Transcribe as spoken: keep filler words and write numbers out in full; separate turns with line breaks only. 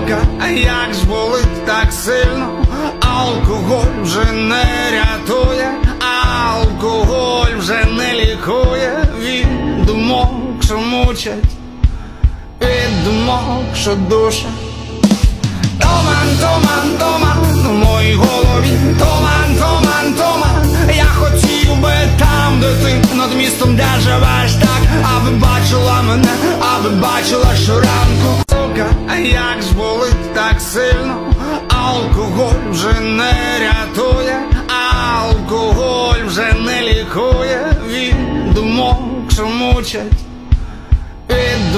Сука, як ж болить так сильно, алкоголь вже не рятує, алкоголь вже не лікує від думок, що мучать, від думок, що душать. Туман, туман, туман в моїй голові, туман, туман, туман. Я хотів би там, де ти, над містом, де живеш так, аби бачила мене, аби бачила щоранку. Сука, як ж болить так сильно, алкоголь вже не рятує, алкоголь вже не лікує від думок, що мучать, від